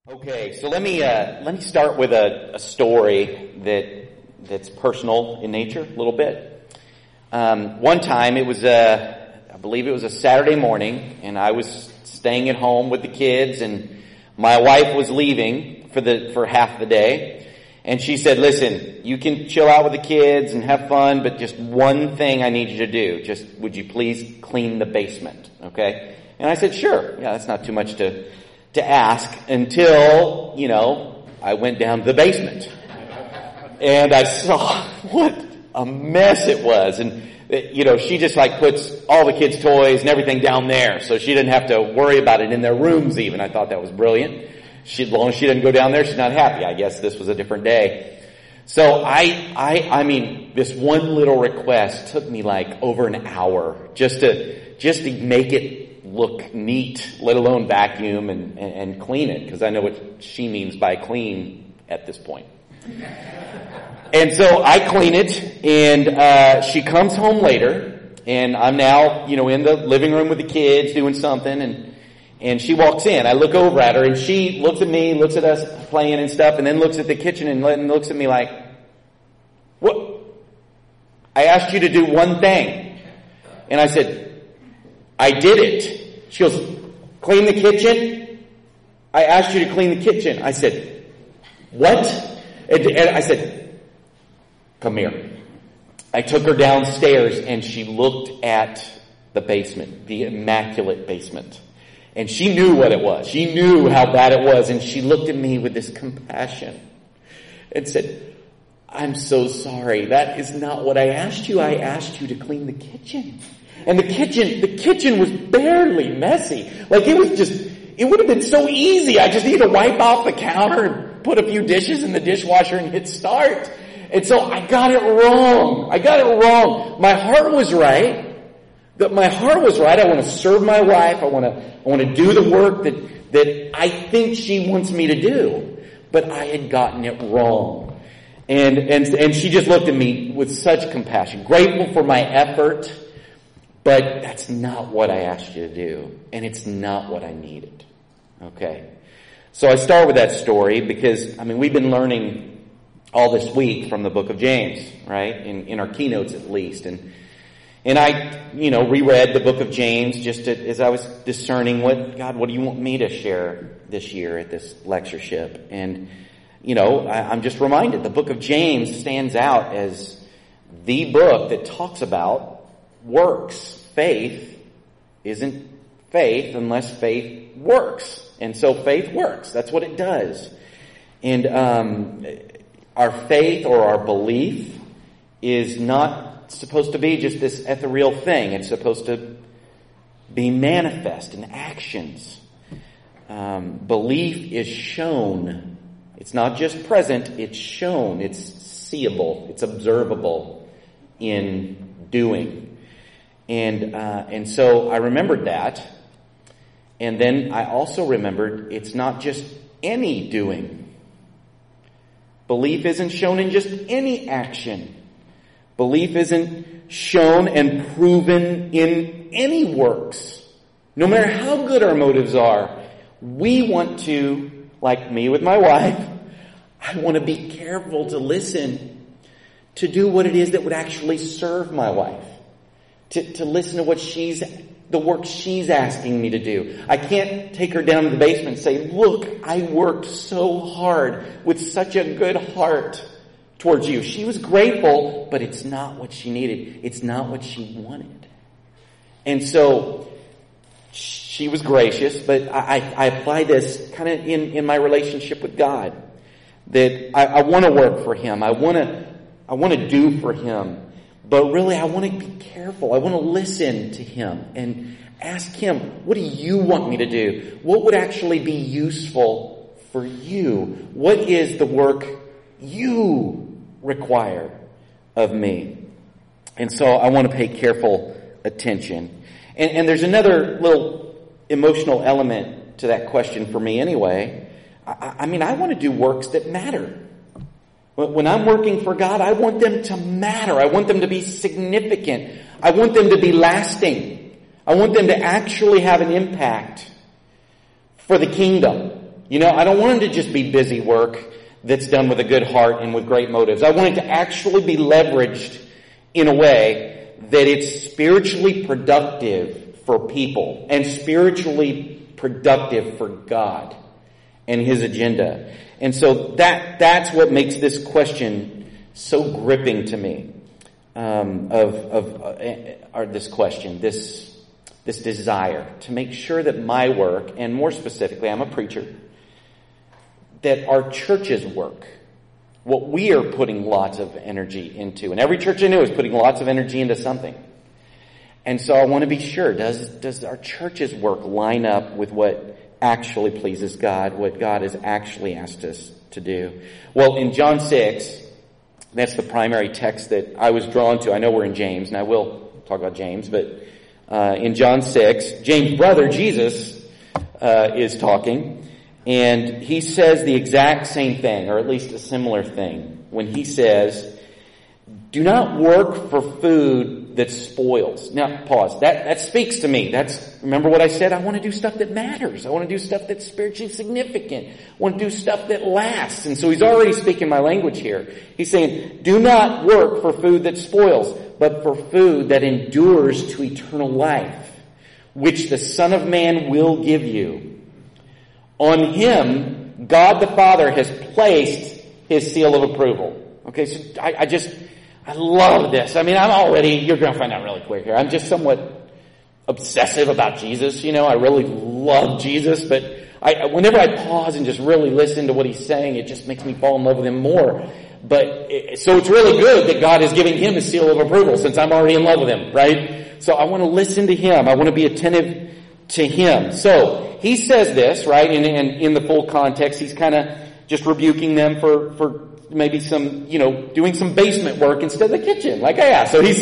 Okay, so let me start with a story that's personal in nature, a little bit. One time, I believe it was a Saturday morning, and I was staying at home with the kids, and my wife was leaving for half the day, and she said, "Listen, you can chill out with the kids and have fun, but just one thing I need you to do. Just would you please clean the basement, okay?" And I said, "Sure. Yeah, that's not too much to ask," until, I went down to the basement. And I saw what a mess it was. And, she just puts all the kids' toys and everything down there, so she didn't have to worry about it in their rooms even. I thought that was brilliant. As long as she didn't go down there, she's not happy. I guess this was a different day. So I mean, this one little request took me over an hour just to make it look neat, let alone vacuum and clean it, because I know what she means by clean at this point. And so I clean it, and she comes home later, and I'm now, in the living room with the kids doing something, and she walks in. I look over at her, and she looks at me, looks at us playing and stuff, and then looks at the kitchen and looks at me like, "What? I asked you to do one thing." And I said, "I did it." She goes, "Clean the kitchen? I asked you to clean the kitchen." I said, "What?" And I said, "Come here." I took her downstairs, and she looked at the basement, the immaculate basement. And she knew what it was. She knew how bad it was. And she looked at me with this compassion and said, "I'm so sorry. That is not what I asked you. I asked you to clean the kitchen." And the kitchen was barely messy. It would have been so easy. I just need to wipe off the counter and put a few dishes in the dishwasher and hit start. And so I got it wrong. My heart was right. I want to serve my wife. I want to do the work that I think she wants me to do. But I had gotten it wrong. And she just looked at me with such compassion, grateful for my effort. But that's not what I asked you to do. And it's not what I needed. Okay. So I start with that story because, we've been learning all this week from the book of James, right? In our keynotes at least. And I, reread the book of James just as I was discerning what do you want me to share this year at this lectureship? And, I'm just reminded the book of James stands out as the book that talks about works. Faith isn't faith unless faith works. And so faith works. That's what it does. And our faith or our belief is not supposed to be just this ethereal thing. It's supposed to be manifest in actions. Belief is shown. It's not just present, it's shown. It's seeable. It's observable in doing. And so I remembered that. And then I also remembered it's not just any doing. Belief isn't shown in just any action. Belief isn't shown and proven in any works. No matter how good our motives are, we want to, like me with my wife, I want to be careful to listen, to do what it is that would actually serve my wife. To listen to the work she's asking me to do. I can't take her down to the basement and say, "Look, I worked so hard with such a good heart towards you." She was grateful, but it's not what she needed. It's not what she wanted. And so she was gracious, but I apply this kind of in my relationship with God. That I want to work for Him. I want to do for Him. But really, I want to be careful. I want to listen to Him and ask Him, "What do you want me to do? What would actually be useful for you? What is the work you require of me?" And so I want to pay careful attention. And there's another little emotional element to that question for me anyway. I want to do works that matter. When I'm working for God, I want them to matter. I want them to be significant. I want them to be lasting. I want them to actually have an impact for the kingdom. I don't want it to just be busy work that's done with a good heart and with great motives. I want it to actually be leveraged in a way that it's spiritually productive for people and spiritually productive for God and His agenda. And so that's what makes this question so gripping to me, this question, this desire to make sure that my work, and more specifically, I'm a preacher, that our church's work, what we are putting lots of energy into, and every church I know is putting lots of energy into something. And so I want to be sure, does our church's work line up with what actually pleases God, what God has actually asked us to do? Well, in John 6, that's the primary text that I was drawn to. I know we're in James, and I will talk about James, but in John 6, James' brother, Jesus, is talking, and he says the exact same thing, or at least a similar thing, when he says, do not work for food that spoils. Now, pause. That speaks to me. Remember what I said? I want to do stuff that matters. I want to do stuff that's spiritually significant. I want to do stuff that lasts. And so he's already speaking my language here. He's saying, do not work for food that spoils, but for food that endures to eternal life, which the Son of Man will give you. On Him, God the Father has placed His seal of approval. Okay, so I love this. I mean, you're going to find out really quick here. I'm just somewhat obsessive about Jesus. I really love Jesus, but whenever I pause and just really listen to what He's saying, it just makes me fall in love with Him more. So it's really good that God is giving Him His seal of approval since I'm already in love with Him, right? So I want to listen to Him. I want to be attentive to Him. So He says this, right? And in the full context, He's kind of just rebuking them for maybe some, doing some basement work instead of the kitchen, like I asked. So he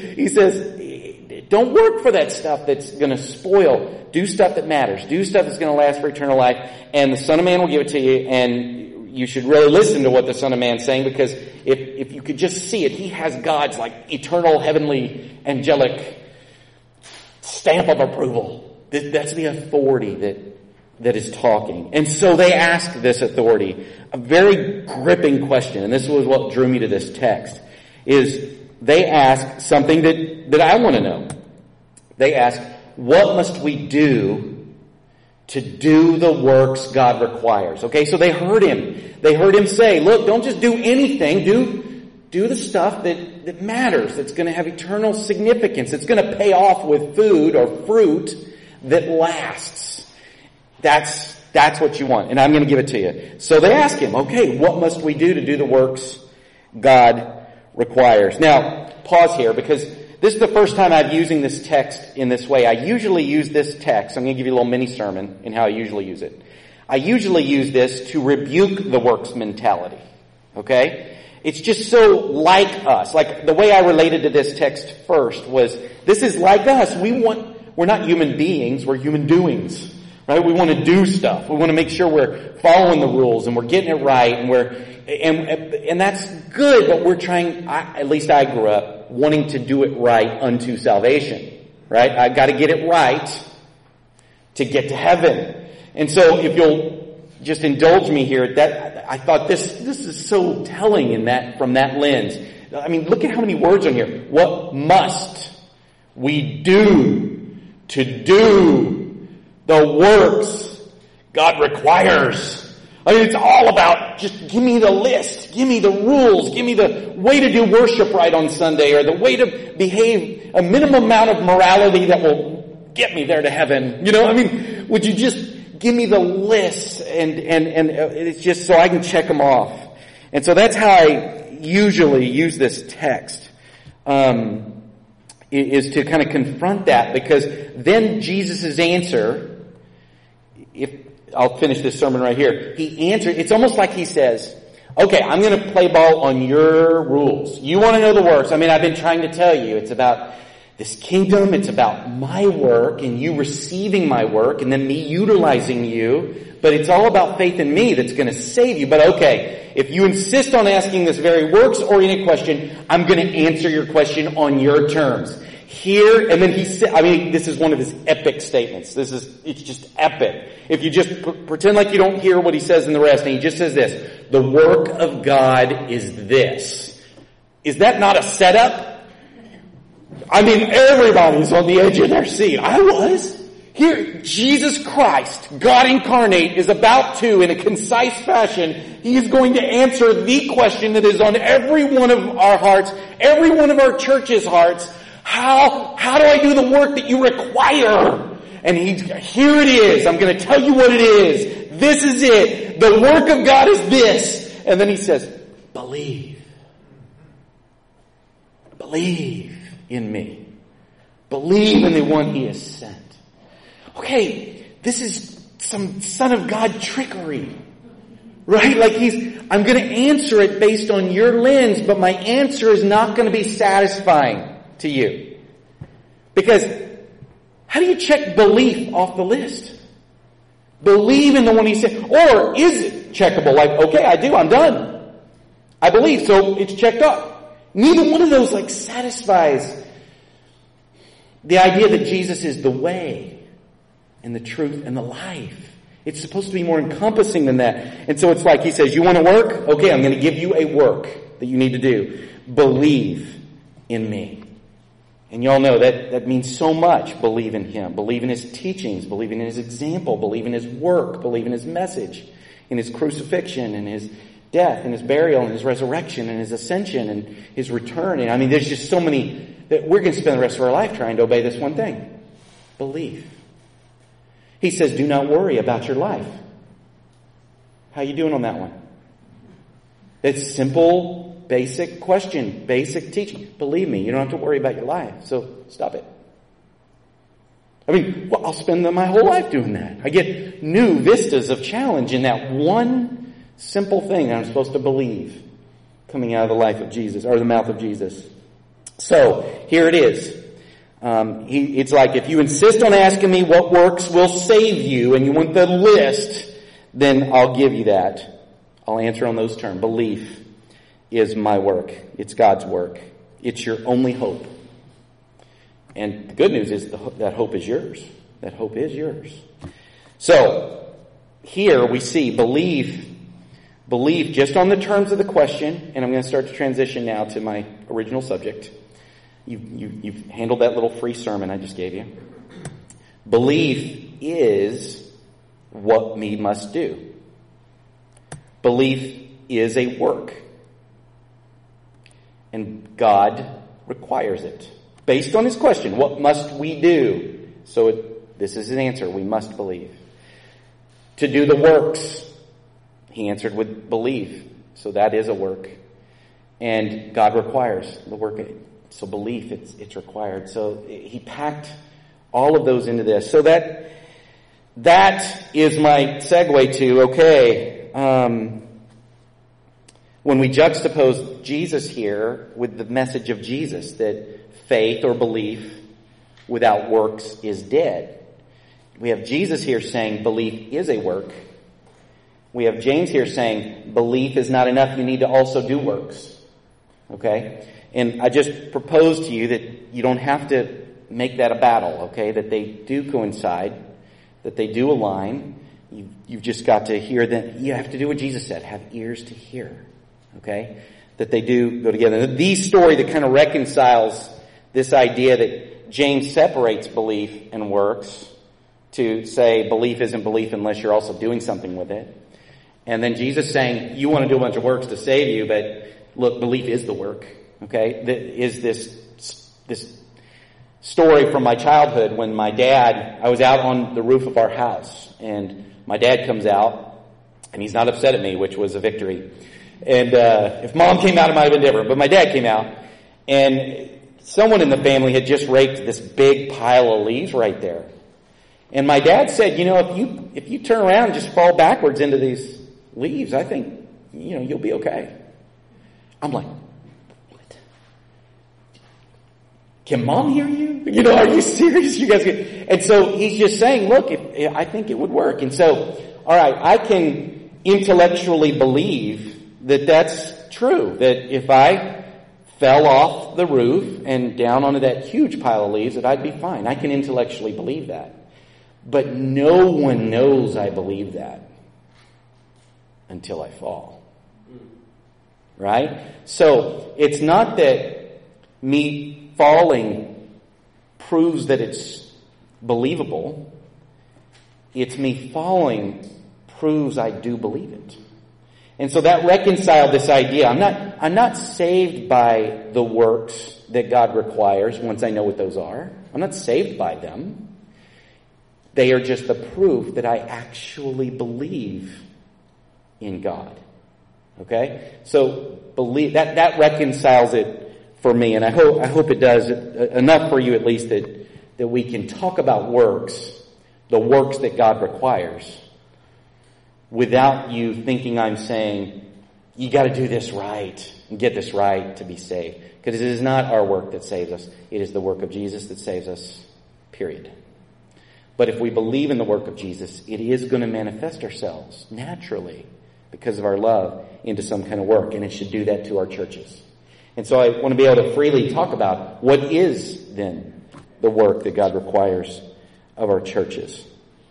says, don't work for that stuff that's going to spoil. Do stuff that matters. Do stuff that's going to last for eternal life. And the Son of Man will give it to you. And you should really listen to what the Son of Man's saying, because if you could just see it, He has God's eternal, heavenly, angelic stamp of approval. That's the authority that is talking. And so they ask this authority a very gripping question, and this was what drew me to this text, is they ask something that I want to know. They ask, what must we do to do the works God requires? Okay, so they heard Him. They heard Him say, look, don't just do anything. Do the stuff that matters, that's going to have eternal significance, that's going to pay off with food or fruit that lasts. That's what you want, and I'm going to give it to you. So they ask Him, okay, what must we do to do the works God requires? Now, pause here, because this is the first time I'm using this text in this way. I usually use this text. I'm going to give you a little mini sermon in how I usually use it. I usually use this to rebuke the works mentality. Okay? It's just so like us. Like the way I related to this text first was, this is like us. We're not human beings, we're human doings. Right? We want to do stuff. We want to make sure we're following the rules and we're getting it right, and that's good, but we're trying, at least I grew up wanting to do it right unto salvation. Right? I've got to get it right to get to heaven. And so if you'll just indulge me here, that I thought this is so telling from that lens. I mean, look at how many words on here. What must we do to do the works God requires? I mean, it's all about just give me the list, give me the rules, give me the way to do worship right on Sunday, or the way to behave, a minimum amount of morality that will get me there to heaven. I mean, would you just give me the list, and it's just so I can check them off. And so that's how I usually use this text, is to kind of confront that, because then Jesus' answer, I'll finish this sermon right here. He answered, it's almost like He says, okay, I'm going to play ball on your rules. You want to know the works. I mean, I've been trying to tell you, it's about this kingdom, it's about my work and you receiving my work and then me utilizing you. But it's all about faith in me that's going to save you. But okay, if you insist on asking this very works-oriented question, I'm going to answer your question on your terms. Here, and then he said, this is one of his epic statements. It's just epic. If you just pretend like you don't hear what he says in the rest, and he just says this, the work of God is this. Is that not a setup? Everybody's on the edge of their seat. I was. Here, Jesus Christ, God incarnate, is about to, in a concise fashion, he is going to answer the question that is on every one of our hearts, every one of our church's hearts. How do I do the work that you require? And here it is. I'm going to tell you what it is. This is it. The work of God is this. And then he says, believe. Believe in me. Believe in the one he has sent. Okay, this is some Son of God trickery. Right? I'm going to answer it based on your lens, but my answer is not going to be satisfying to you. Because how do you check belief off the list? Believe in the one he said. Or is it checkable? Okay, I do, I'm done. I believe, so it's checked up. Neither one of those satisfies the idea that Jesus is the way and the truth and the life. It's supposed to be more encompassing than that. And so it's he says, you want to work? Okay, I'm going to give you a work that you need to do. Believe in me. And y'all know that means so much. Believe in him. Believe in his teachings. Believe in his example. Believe in his work. Believe in his message. In his crucifixion and his death and his burial and his resurrection and his ascension and his return. And there's just so many that we're going to spend the rest of our life trying to obey this one thing. Believe. He says, do not worry about your life. How you doing on that one? It's simple, basic question, basic teaching. Believe me, you don't have to worry about your life, so stop it. I'll spend my whole life doing that. I get new vistas of challenge in that one simple thing that I'm supposed to believe coming out of the life of Jesus, or the mouth of Jesus. So, here it is. It's if you insist on asking me what works will save you and you want the list, then I'll give you that. I'll answer on those terms. Belief is my work. It's God's work. It's your only hope. And the good news is that hope is yours. That hope is yours. So, here we see belief just on the terms of the question, and I'm going to start to transition now to my original subject. You've handled that little free sermon I just gave you. Belief is what we must do. Belief is a work. And God requires it. Based on his question, what must we do? So this is his answer. We must believe. To do the works, he answered with belief. So that is a work. And God requires the work. So belief, it's required. So he packed all of those into this. So that is my segue to, when we juxtapose Jesus here with the message of Jesus, that faith or belief without works is dead. We have Jesus here saying belief is a work. We have James here saying belief is not enough, you need to also do works. Okay? And I just propose to you that you don't have to make that a battle, okay? That they do coincide, that they do align. You've just got to hear that. You have to do what Jesus said, have ears to hear, okay? That they do go together. The story that kind of reconciles this idea that James separates belief and works to say belief isn't belief unless you're also doing something with it. And then Jesus saying, you want to do a bunch of works to save you, but look, belief is the work. Okay, is this story from my childhood when I was out on the roof of our house, and my dad comes out, and he's not upset at me, which was a victory. And if mom came out, it might have been different, but my dad came out, and someone in the family had just raked this big pile of leaves right there. And my dad said, if you turn around and just fall backwards into these leaves, I think, you'll be okay. I'm like, can mom hear you? Are you serious? You guys and so he's just saying, look, I think it would work. And so, all right, I can intellectually believe that that's true. That if I fell off the roof and down onto that huge pile of leaves, that I'd be fine. I can intellectually believe that. But no one knows I believe that until I fall. Right? So it's not that me falling proves that it's believable. It's me falling proves I do believe it. And so that reconciled this idea. I'm not saved by the works that God requires once I know what those are. I'm not saved by them. They are just the proof that I actually believe in God. Okay? So believe that reconciles it for me, and I hope it does enough for you at least that we can talk about works, the works that God requires, without you thinking I'm saying, you got to do this right and get this right to be saved. Because it is not our work that saves us. It is the work of Jesus that saves us, period. But if we believe in the work of Jesus, it is going to manifest ourselves naturally because of our love into some kind of work. And it should do that to our churches. And so I want to be able to freely talk about what is then the work that God requires of our churches.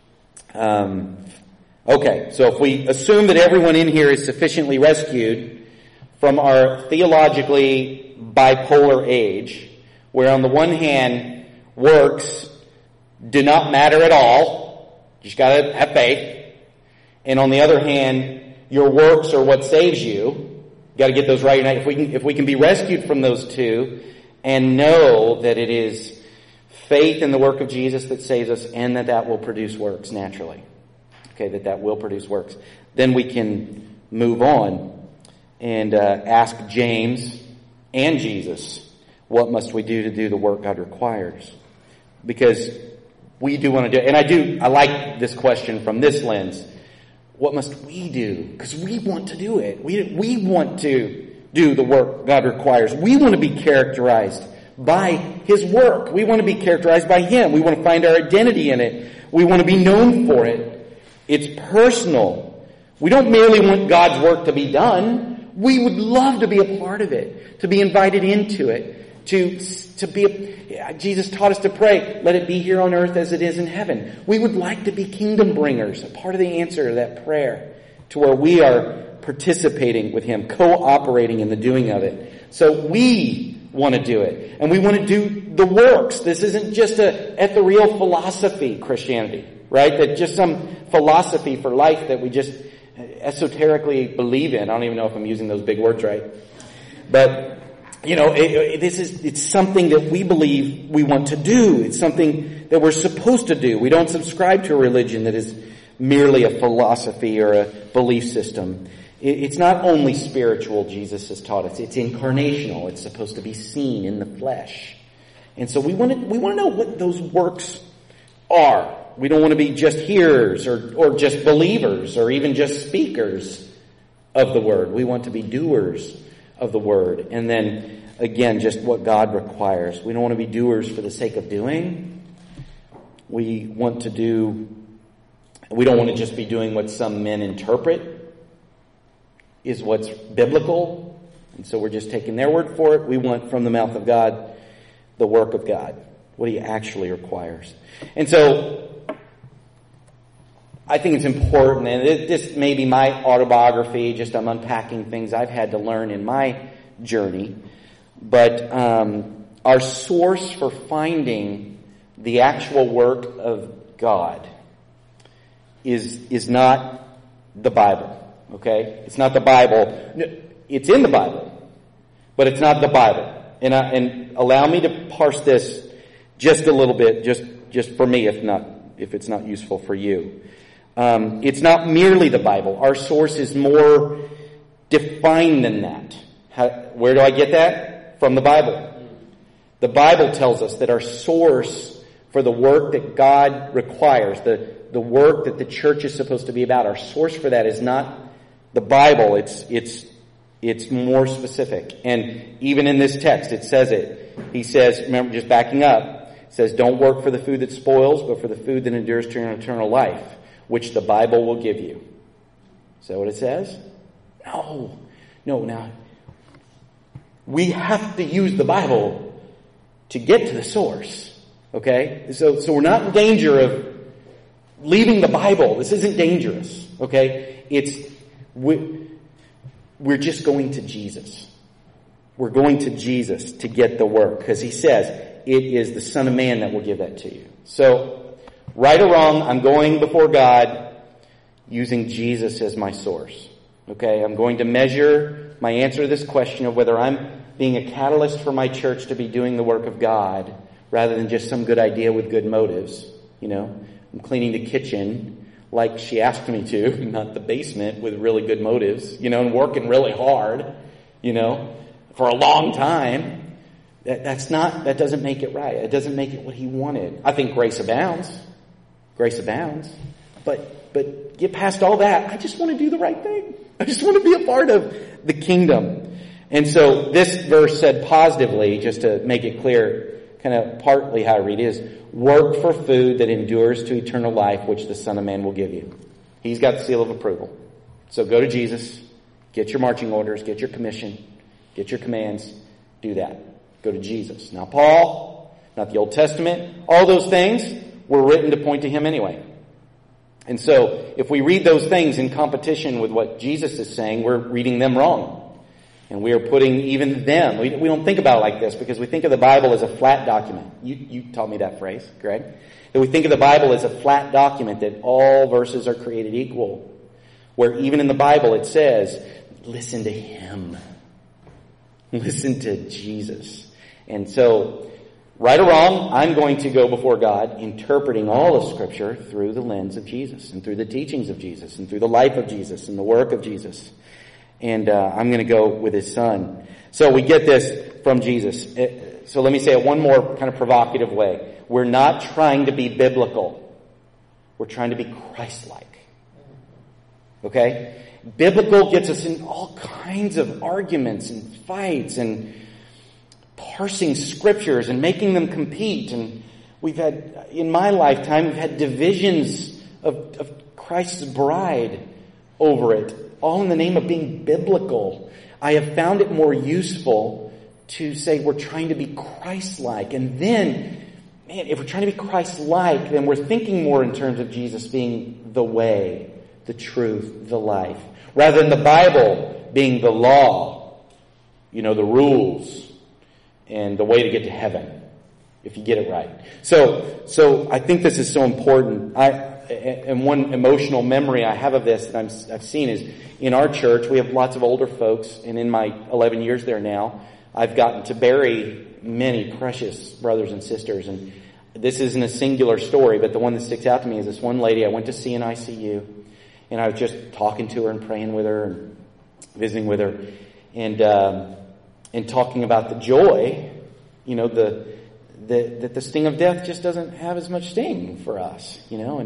Okay, so if we assume that everyone in here is sufficiently rescued from our theologically bipolar age, where on the one hand, works do not matter at all, you just gotta have faith, and on the other hand, your works are what saves you, you gotta get those right. If we can be rescued from those two, and know that it is faith in the work of Jesus that saves us, and that will produce works naturally. Okay, that will produce works. Then we can move on and ask James and Jesus, what must we do to do the work God requires? Because we do want to do it. And I like this question from this lens. What must we do? Because we want to do it. We want to do the work God requires. We want to be characterized by His work. We want to be characterized by Him. We want to find our identity in it. We want to be known for it. It's personal. We don't merely want God's work to be done. We would love to be a part of it, to be invited into it, to be. Jesus taught us to pray, let it be here on earth as it is in heaven. We would like to be kingdom bringers, a part of the answer to that prayer, to where we are participating with Him, cooperating in the doing of it. So we want to do it, and we want to do the works. This isn't just a ethereal philosophy Christianity, right? That just some philosophy for life that we just esoterically believe in. I don't even know if I'm using those big words right. But, it's something that we believe we want to do. It's something that we're supposed to do. We don't subscribe to a religion that is merely a philosophy or a belief system. It's not only spiritual, Jesus has taught us. It's incarnational. It's supposed to be seen in the flesh. And so we want to know what those works are. We don't want to be just hearers or just believers or even just speakers of the word. We want to be doers of the word. And then, again, just what God requires. We don't want to be doers for the sake of doing. We don't want to just be doing what some men interpret is what's biblical. And so we're just taking their word for it. We want from the mouth of God the work of God, what He actually requires. And so I think it's important, and this may be my autobiography, just I'm unpacking things I've had to learn in my journey, but our source for finding the actual work of God is not the Bible, okay? It's not the Bible. It's in the Bible, but it's not the Bible. And allow me to parse this just a little bit, just for me, if it's not useful for you. It's not merely the Bible. Our source is more defined than that. Where do I get that? From the Bible. The Bible tells us that our source for the work that God requires, the work that the church is supposed to be about, our source for that is not the Bible. It's more specific. And even in this text, it says it. He says, remember, just backing up, it says, don't work for the food that spoils, but for the food that endures to eternal life, which the Bible will give you. Is that what it says? No. Now, we have to use the Bible to get to the source. Okay? So we're not in danger of leaving the Bible. This isn't dangerous. Okay? We're just going to Jesus. We're going to Jesus to get the work. Because he says, it is the Son of Man that will give that to you. So, right or wrong, I'm going before God using Jesus as my source. Okay? I'm going to measure my answer to this question of whether I'm being a catalyst for my church to be doing the work of God rather than just some good idea with good motives. You know, I'm cleaning the kitchen like she asked me to, not the basement with really good motives, you know, and working really hard, you know, for a long time. That doesn't make it right. It doesn't make it what he wanted. I think grace abounds. Grace abounds. But get past all that. I just want to do the right thing. I just want to be a part of the kingdom. And so this verse said positively, just to make it clear, kind of partly how I read it is, work for food that endures to eternal life, which the Son of Man will give you. He's got the seal of approval. So go to Jesus, get your marching orders, get your commission, get your commands, do that. Go to Jesus. Now Paul, not the Old Testament, all those things were written to point to him anyway. And so if we read those things in competition with what Jesus is saying, we're reading them wrong. And we are putting even them, we don't think about it like this because we think of the Bible as a flat document. You taught me that phrase, Greg. That we think of the Bible as a flat document that all verses are created equal. Where even in the Bible it says, listen to him. Listen to Jesus. And so, right or wrong, I'm going to go before God interpreting all of Scripture through the lens of Jesus and through the teachings of Jesus and through the life of Jesus and the work of Jesus. And I'm going to go with his Son. So we get this from Jesus. So let me say it one more kind of provocative way. We're not trying to be biblical. We're trying to be Christ-like. Okay? Biblical gets us in all kinds of arguments and fights and parsing scriptures and making them compete. And we've had, in my lifetime, we've had divisions of Christ's bride over it, all in the name of being biblical. I have found it more useful to say we're trying to be Christ-like. And then, man, if we're trying to be Christ-like, then we're thinking more in terms of Jesus being the way, the truth, the life, rather than the Bible being the law, you know, the rules, and the way to get to heaven, if you get it right. So I think this is so important. And one emotional memory I have of this that I've seen is in our church, we have lots of older folks, and in my 11 years there now, I've gotten to bury many precious brothers and sisters. And this isn't a singular story, but the one that sticks out to me is this one lady I went to see in ICU, and I was just talking to her and praying with her and visiting with her, and talking about the joy, you know, that the sting of death just doesn't have as much sting for us, you know,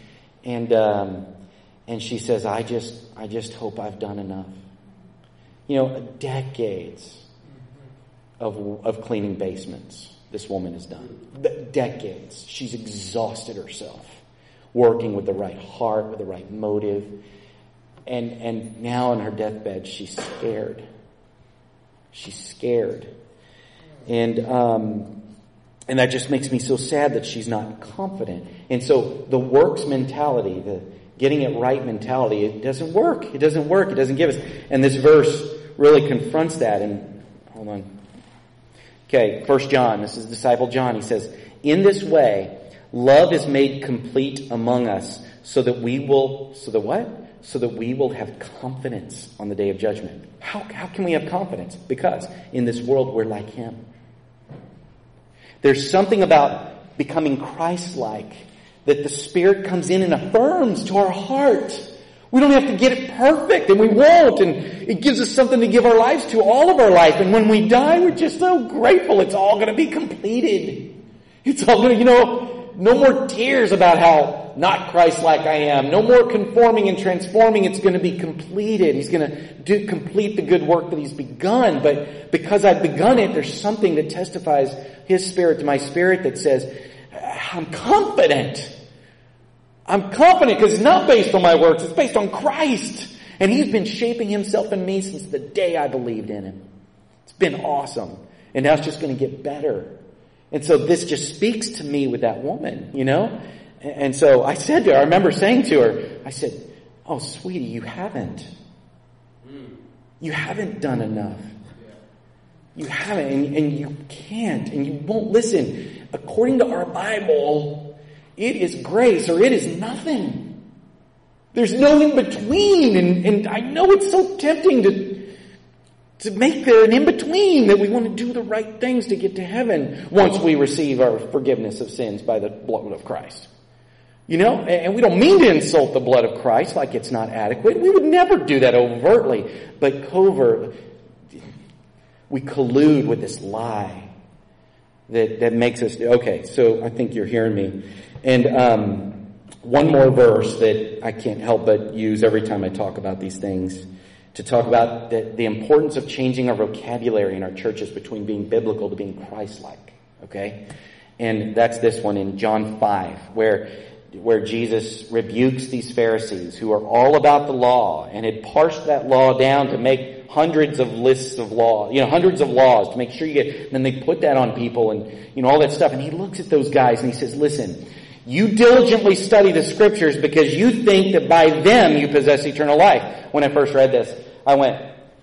and she says, I just hope I've done enough. You know, decades of cleaning basements this woman has done. Decades. She's exhausted herself working with the right heart, with the right motive. And now on her deathbed, she's scared. She's scared. And that just makes me so sad that she's not confident. And so the works mentality, the getting it right mentality, it doesn't work. It doesn't work. It doesn't give us. And this verse really confronts that. And hold on. Okay, 1 John. This is disciple John. He says, in this way, love is made complete among us so that we will, so that what? So that we will have confidence on the day of judgment. How can we have confidence? Because in this world we're like him. There's something about becoming Christ-like that the Spirit comes in and affirms to our heart. We don't have to get it perfect, and we won't. And it gives us something to give our lives to all of our life. And when we die, we're just so grateful it's all going to be completed. It's all going to, no more tears about how not Christ-like I am. No more conforming and transforming. It's going to be completed. He's going to complete the good work that he's begun. But because I've begun it, there's something that testifies his Spirit to my spirit that says, I'm confident. I'm confident because it's not based on my works. It's based on Christ. And he's been shaping himself in me since the day I believed in him. It's been awesome. And now it's just going to get better. And so this just speaks to me with that woman, you know? And so I said to her, I remember saying to her, I said, oh, sweetie, you haven't. You haven't done enough. You haven't, and you can't, and you won't listen. According to our Bible, it is grace or it is nothing. There's no in between, and I know it's so tempting to make there an in between, that we want to do the right things to get to heaven once we receive our forgiveness of sins by the blood of Christ. You know, and we don't mean to insult the blood of Christ like it's not adequate. We would never do that overtly, but covert. We collude with this lie that makes us... Okay, so I think you're hearing me. And one more verse that I can't help but use every time I talk about these things, to talk about the importance of changing our vocabulary in our churches between being biblical to being Christ-like. Okay? And that's this one in John 5, where Jesus rebukes these Pharisees who are all about the law and had parsed that law down to make hundreds of lists of law, hundreds of laws to make sure you get, and then they put that on people and, all that stuff. And he looks at those guys and he says, listen, you diligently study the scriptures because you think that by them you possess eternal life. When I first read this, I went,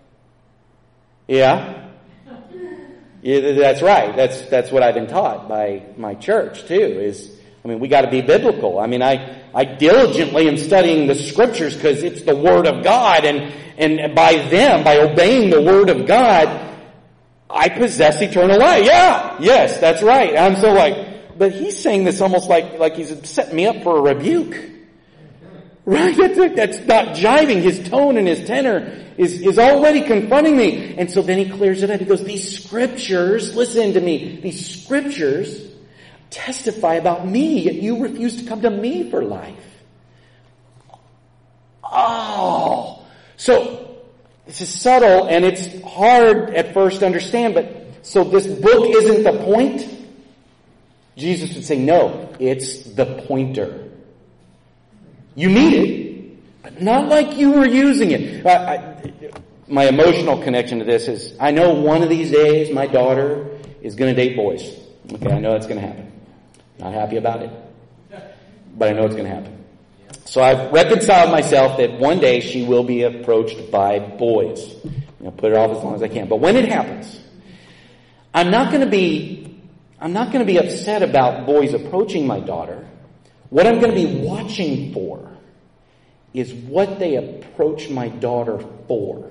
yeah, that's right. That's what I've been taught by my church too, we got to be biblical. I diligently am studying the scriptures because it's the Word of God, and by obeying the Word of God, I possess eternal life. Yeah, yes, that's right. I'm so but he's saying this almost like he's setting me up for a rebuke. Right? That's not jiving. His tone and his tenor is already confronting me. And so then he clears it up. He goes, these scriptures, listen to me, these scriptures testify about me, yet you refuse to come to me for life. Oh, so this is subtle and it's hard at first to understand, but so this book isn't the point? Jesus would say, no, it's the pointer. You need it, but not like you were using it. My emotional connection to this is, I know one of these days my daughter is going to date boys. Okay, I know that's going to happen. Not happy about it, but I know it's going to happen. So I've reconciled myself that one day she will be approached by boys. Put it off as long as I can. But when it happens, I'm not going to be upset about boys approaching my daughter. What I'm going to be watching for is what they approach my daughter for.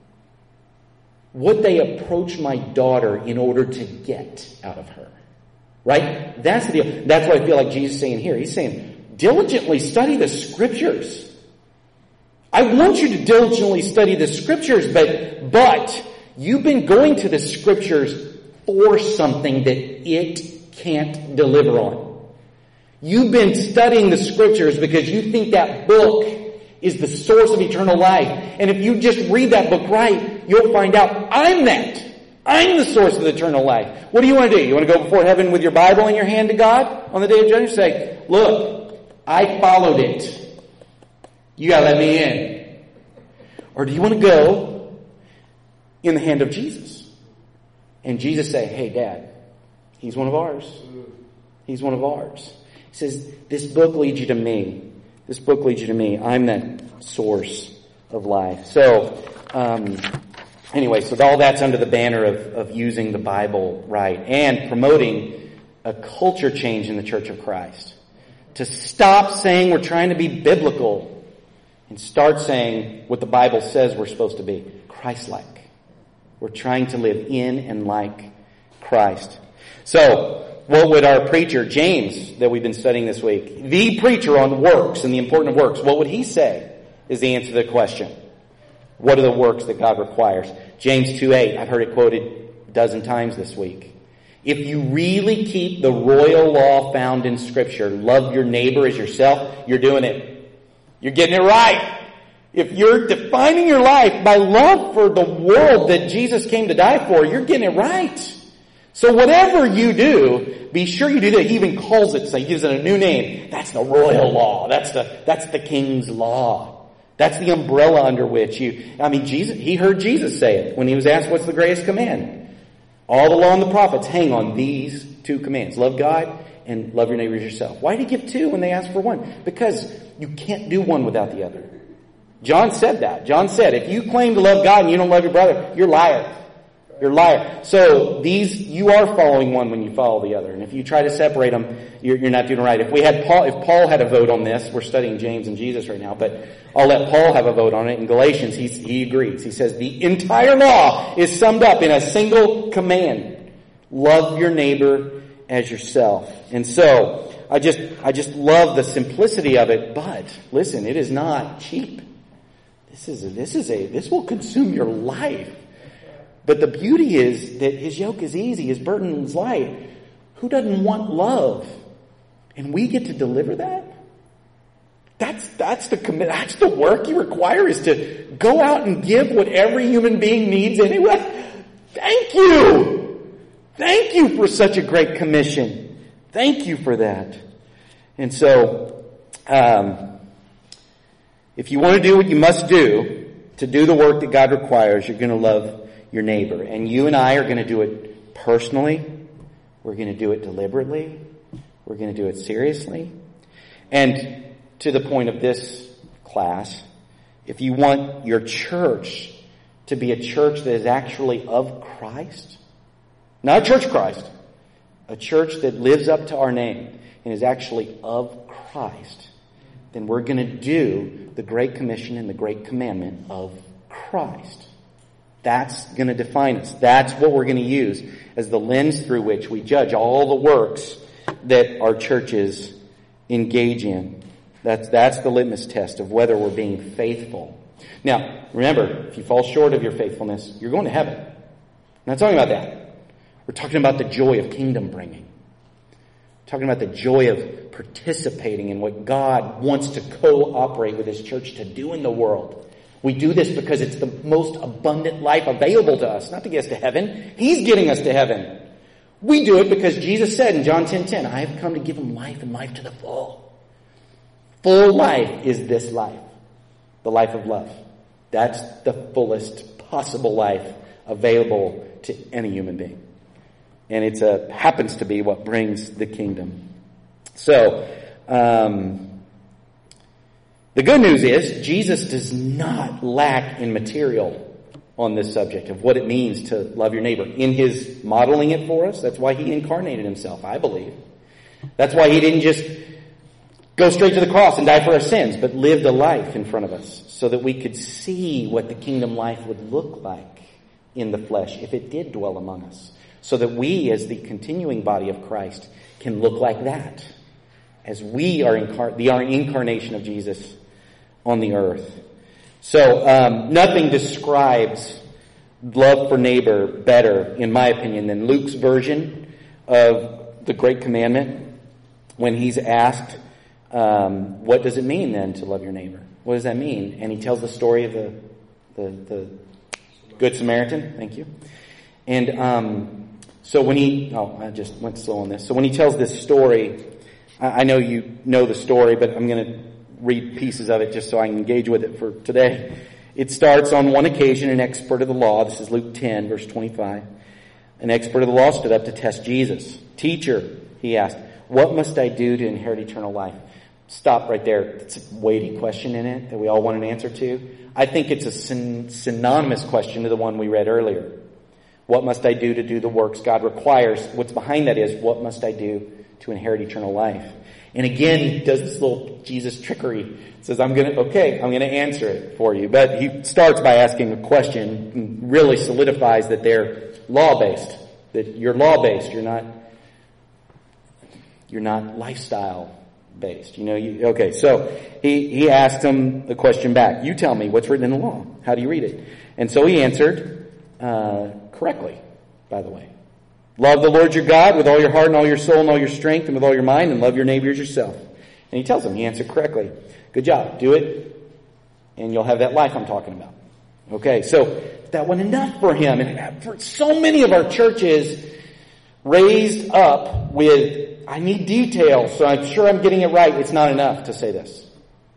What they approach my daughter in order to get out of her. Right? That's the deal. That's what I feel like Jesus is saying here. He's saying, diligently study the scriptures. I want you to diligently study the scriptures, but you've been going to the scriptures for something that it can't deliver on. You've been studying the scriptures because you think that book is the source of eternal life. And if you just read that book right, you'll find out I'm that. I'm the source of the eternal life. What do you want to do? You want to go before heaven with your Bible in your hand to God on the day of judgment? Say, look, I followed it. You got to let me in. Or do you want to go in the hand of Jesus? And Jesus say, hey, Dad, he's one of ours. He's one of ours. He says, this book leads you to me. This book leads you to me. I'm that source of life. So, anyway, so all that's under the banner of using the Bible right and promoting a culture change in the Church of Christ. To stop saying we're trying to be biblical and start saying what the Bible says we're supposed to be, Christ-like. We're trying to live in and like Christ. So, what would our preacher, James, that we've been studying this week, the preacher on works and the importance of works, what would he say is the answer to the question? What are the works that God requires? James 2:8, I've heard it quoted a dozen times this week. If you really keep the royal law found in Scripture, love your neighbor as yourself, you're doing it. You're getting it right. If you're defining your life by love for the world that Jesus came to die for, you're getting it right. So whatever you do, be sure you do that. He even calls it, so he gives it a new name. That's the royal law. That's the king's law. That's the umbrella under which he heard Jesus say it when he was asked, what's the greatest command? All the law and the prophets hang on these two commands. Love God and love your neighbor as yourself. Why did he give two when they asked for one? Because you can't do one without the other. John said that. John said, if you claim to love God and you don't love your brother, you're a liar. You're a liar. So you are following one when you follow the other. And if you try to separate them, you're not doing it right. If Paul had a vote on this, we're studying James and Jesus right now, but I'll let Paul have a vote on it. In Galatians, he agrees. He says the entire law is summed up in a single command. Love your neighbor as yourself. And so, I just love the simplicity of it, but listen, it is not cheap. This will consume your life. But the beauty is that his yoke is easy, his burden is light. Who doesn't want love? And we get to deliver that? That's the work you require, is to go out and give what every human being needs anyway. Thank you! Thank you for such a great commission. Thank you for that. And so, if you want to do what you must do to do the work that God requires, you're going to love your neighbor. And you and I are going to do it personally. We're going to do it deliberately. We're going to do it seriously. And to the point of this class, if you want your church to be a church that is actually of Christ, not a church of Christ, a church that lives up to our name and is actually of Christ, then we're going to do the Great Commission and the Great Commandment of Christ. That's going to define us. That's what we're going to use as the lens through which we judge all the works that our churches engage in. That's the litmus test of whether we're being faithful. Now, remember, if you fall short of your faithfulness, you're going to heaven. I'm not talking about that. We're talking about the joy of kingdom bringing. We're talking about the joy of participating in what God wants to cooperate with His church to do in the world. We do this because it's the most abundant life available to us, not to get us to heaven. He's getting us to heaven. We do it because Jesus said in John 10:10, I have come to give them life and life to the full. Full life is this life, the life of love. That's the fullest possible life available to any human being. And it happens to be what brings the kingdom. So, the good news is Jesus does not lack in material on this subject of what it means to love your neighbor. In His modeling it for us, that's why He incarnated Himself, I believe. That's why He didn't just go straight to the cross and die for our sins, but lived a life in front of us so that we could see what the kingdom life would look like in the flesh if it did dwell among us. So that we, as the continuing body of Christ, can look like that. As we are the incarnation of Jesus on the earth. So, nothing describes love for neighbor better, in my opinion, than Luke's version of the Great Commandment when he's asked, what does it mean then to love your neighbor? What does that mean? And he tells the story of the Good Samaritan. Thank you. And so when I just went slow on this. So when he tells this story, I know you know the story, but I'm going to read pieces of it just so I can engage with it for today. It starts, on one occasion, an expert of the law, this is Luke 10, verse 25. An expert of the law stood up to test Jesus. Teacher, he asked, what must I do to inherit eternal life? Stop right there. It's a weighty question in it that we all want an answer to. I think it's a synonymous question to the one we read earlier. What must I do to do the works God requires? What's behind that is, what must I do to inherit eternal life? And again, he does this little Jesus trickery. Says, I'm going to answer it for you. But he starts by asking a question and really solidifies that they're law-based. That you're law-based. You're not lifestyle-based. So he asked him the question back. You tell me what's written in the law. How do you read it? And so he answered, correctly, by the way. Love the Lord your God with all your heart and all your soul and all your strength and with all your mind, and love your neighbor as yourself. And he tells him, he answered correctly. Good job. Do it, and you'll have that life I'm talking about. Okay, so that wasn't enough for him. And for so many of our churches raised up with, I need details, so I'm sure I'm getting it right. It's not enough to say this.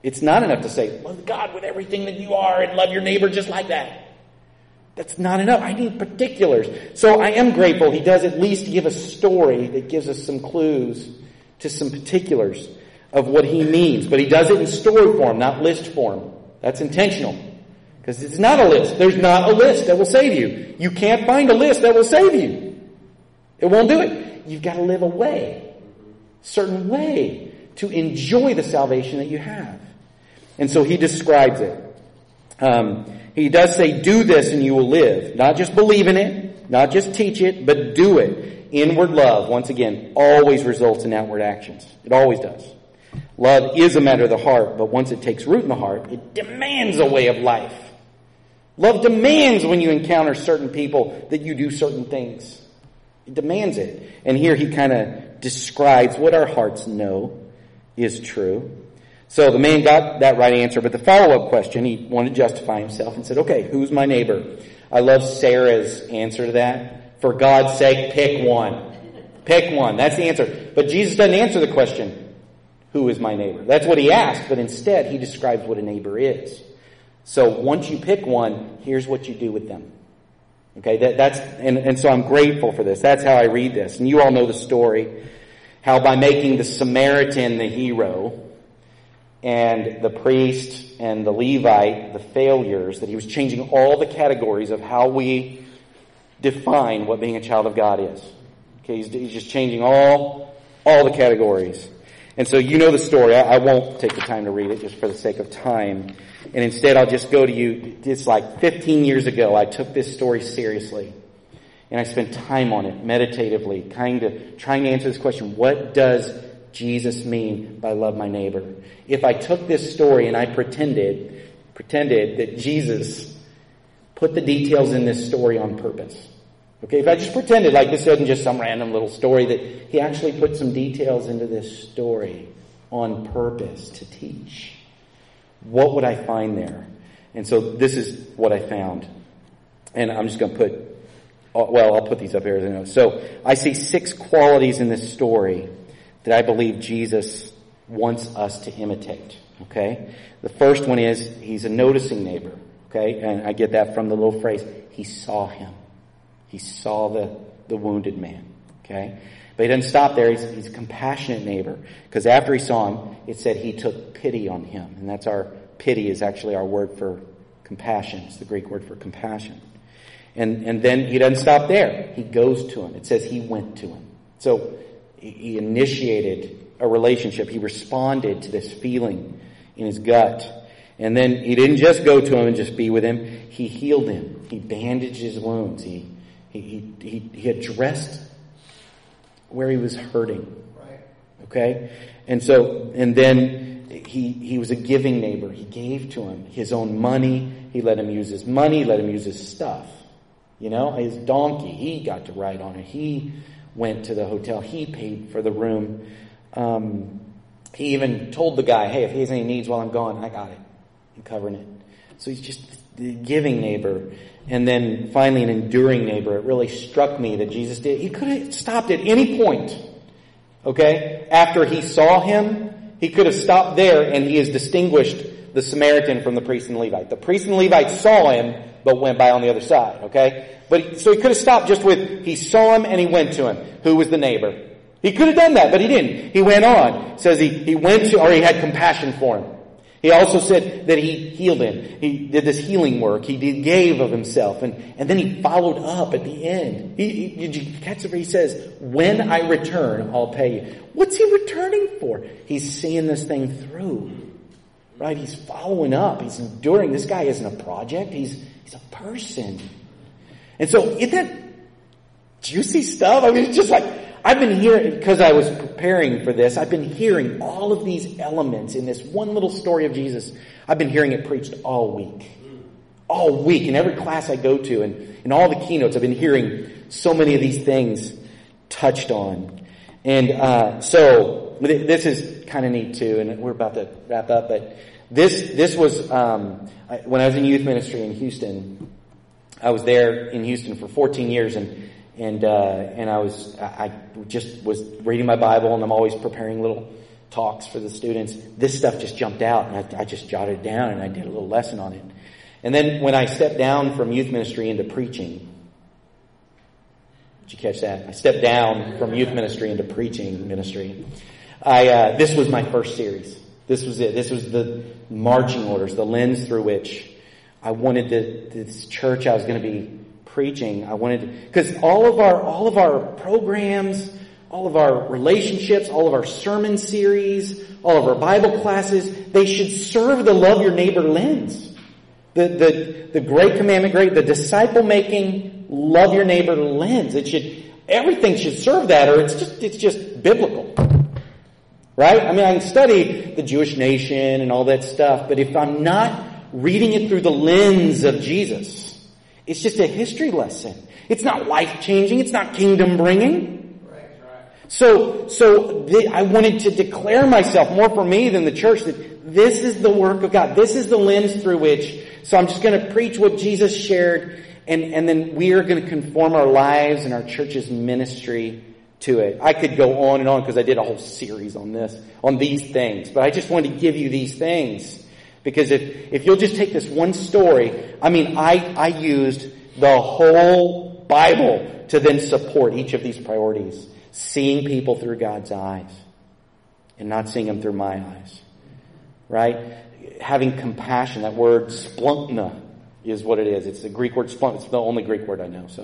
It's not enough to say, love God with everything that you are and love your neighbor just like that. That's not enough. I need particulars. So I am grateful he does at least give a story that gives us some clues to some particulars of what he means. But he does it in story form, not list form. That's intentional. Because it's not a list. There's not a list that will save you. You can't find a list that will save you. It won't do it. You've got to live a certain way to enjoy the salvation that you have. And so he describes it. He does say, do this and you will live. Not just believe in it, not just teach it, but do it. Inward love, once again, always results in outward actions. It always does. Love is a matter of the heart, but once it takes root in the heart, it demands a way of life. Love demands when you encounter certain people that you do certain things. It demands it. And here he kind of describes what our hearts know is true. So the man got that right answer, but the follow-up question, he wanted to justify himself and said, okay, who's my neighbor? I love Sarah's answer to that. For God's sake, pick one. Pick one. That's the answer. But Jesus doesn't answer the question, who is my neighbor? That's what he asked, but instead he describes what a neighbor is. So once you pick one, here's what you do with them. Okay, and so I'm grateful for this. That's how I read this. And you all know the story, how by making the Samaritan the hero, and the priest and the Levite, the failures, that he was changing all the categories of how we define what being a child of God is. Okay, he's just changing all the categories. And so you know the story. I won't take the time to read it just for the sake of time. And instead I'll just go to you. It's like 15 years ago I took this story seriously. And I spent time on it, meditatively, trying to answer this question. What does Jesus mean by love my neighbor? If I took this story and I pretended that Jesus put the details in this story on purpose. Okay, if I just pretended like this wasn't just some random little story, that he actually put some details into this story on purpose to teach, what would I find there? And so this is what I found. And I'm just going to I'll put these up here as a note. So I see 6 qualities in this story that I believe Jesus wants us to imitate. Okay? The first one is he's a noticing neighbor. Okay? And I get that from the little phrase, he saw him. He saw the wounded man. Okay? But he doesn't stop there. He's a compassionate neighbor. Because after he saw him, it said he took pity on him. And that's pity is actually our word for compassion. It's the Greek word for compassion. And then he doesn't stop there. He goes to him. It says he went to him. So he initiated a relationship. He responded to this feeling in his gut. And then he didn't just go to him and just be with him. He healed him. He bandaged his wounds. He addressed where he was hurting. Okay? And then he was a giving neighbor. He gave to him his own money. He let him use his money, let him use his stuff. You know, his donkey, he got to ride on it. He went to the hotel. He paid for the room. He even told the guy, hey, if he has any needs while I'm gone, I got it. I'm covering it. So he's just the giving neighbor. And then finally an enduring neighbor. It really struck me that Jesus did. He could have stopped at any point. Okay? After he saw him, he could have stopped there, and he has distinguished the Samaritan from the priest and Levite. The priest and Levite saw him, but went by on the other side. Okay? So he could have stopped just with, he saw him and he went to him. Who was the neighbor? He could have done that, but he didn't. He went on. It says he went to, or he had compassion for him. He also said that he healed him. He did this healing work. He gave of himself. And then he followed up at the end. Did you catch it where he says, when I return, I'll pay you. What's he returning for? He's seeing this thing through. Right? He's following up. He's enduring. This guy isn't a project. He's a person. And so, isn't that juicy stuff? I mean, it's just like, I've been hearing, because I was preparing for this, I've been hearing all of these elements in this one little story of Jesus. I've been hearing it preached all week. All week. In every class I go to, and in all the keynotes, I've been hearing so many of these things touched on. And so, this is kind of neat too, and we're about to wrap up, but this was, when I was in youth ministry in Houston, I was there in Houston for 14 years, and I just was reading my Bible, and I'm always preparing little talks for the students, this stuff just jumped out, and I just jotted it down, and I did a little lesson on it. And then when I stepped down from youth ministry into preaching, did you catch that? I stepped down from youth ministry into preaching ministry. This was my first series. This was it. This was the marching orders, the lens through which I wanted this church I was going to be preaching. I wanted, because all of our programs, all of our relationships, all of our sermon series, all of our Bible classes, they should serve the love your neighbor lens. The great commandment, the disciple making, love your neighbor lens. Everything should serve that, or it's just biblical. Right? I mean, I can study the Jewish nation and all that stuff, but if I'm not reading it through the lens of Jesus, it's just a history lesson. It's not life-changing. It's not kingdom-bringing. Right. So I wanted to declare myself, more for me than the church, that this is the work of God. This is the lens through which, so I'm just going to preach what Jesus shared, and then we are going to conform our lives and our church's ministry to it. I could go on and on because I did a whole series on these things, but I just wanted to give you these things because if you'll just take this one story, I mean, I used the whole Bible to then support each of these priorities, seeing people through God's eyes and not seeing them through my eyes, right? Having compassion, that word splunkna is what it is. It's the Greek word splunk. It's the only Greek word I know. So,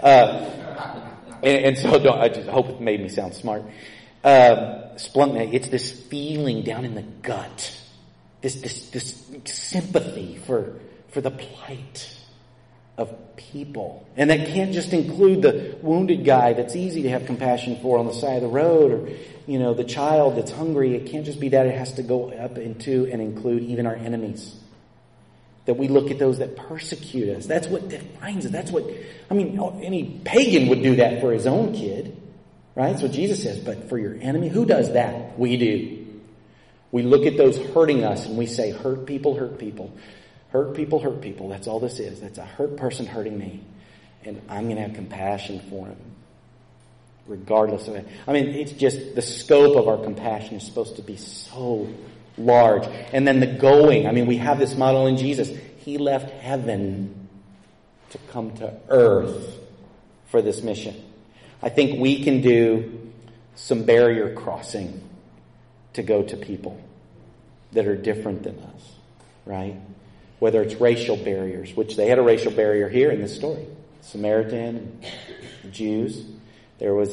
and so I just hope it made me sound smart. Splunkna, it's this feeling down in the gut, this sympathy for the plight of people. And that can't just include the wounded guy that's easy to have compassion for on the side of the road, or, the child that's hungry. It can't just be that. It has to go up into and include even our enemies. That we look at those that persecute us. That's what defines us. Any pagan would do that for his own kid. Right? That's what Jesus says. But for your enemy, who does that? We do. We look at those hurting us and we say, hurt people, hurt people. Hurt people, hurt people. That's all this is. That's a hurt person hurting me. And I'm going to have compassion for him. Regardless of it. It's just the scope of our compassion is supposed to be so large. And then the going. We have this model in Jesus. He left heaven to come to earth for this mission. I think we can do some barrier crossing to go to people that are different than us, right? Whether it's racial barriers, which they had a racial barrier here in this story. Samaritan and Jews. There was,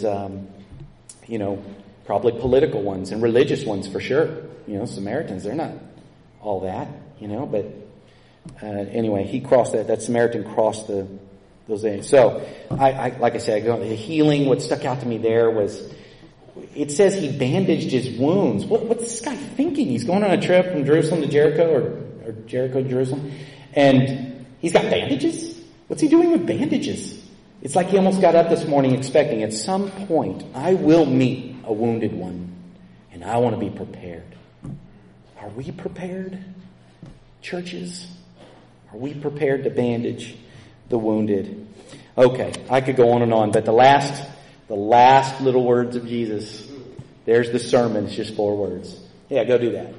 probably political ones and religious ones for sure. Samaritans, they're not all that, but anyway, he crossed that Samaritan crossed those things. So, like I said, the healing, what stuck out to me there was, it says he bandaged his wounds. What's this guy thinking? He's going on a trip from Jerusalem to Jericho, or Jericho to Jerusalem, and he's got bandages? What's he doing with bandages? It's like he almost got up this morning expecting at some point, I will meet a wounded one, and I want to be prepared. Are we prepared, churches? Are we prepared to bandage the wounded? Okay, I could go on, but the last little words of Jesus, there's the sermon, it's just 4 words. Yeah, go do that.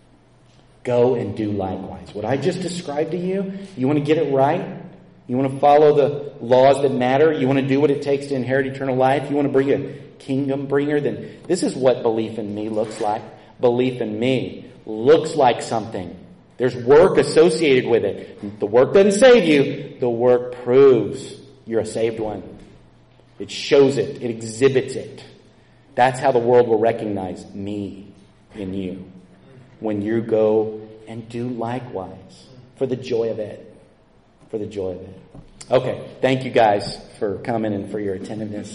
Go and do likewise. What I just described to you, you want to get it right? You want to follow the laws that matter? You want to do what it takes to inherit eternal life? You want to be a kingdom bringer? Then this is what belief in me looks like. Belief in me looks like something. There's work associated with it. The work doesn't save you. The work proves you're a saved one. It shows it. It exhibits it. That's how the world will recognize me in you. When you go and do likewise for the joy of it. For the joy of it. Okay. Thank you guys for coming and for your attentiveness.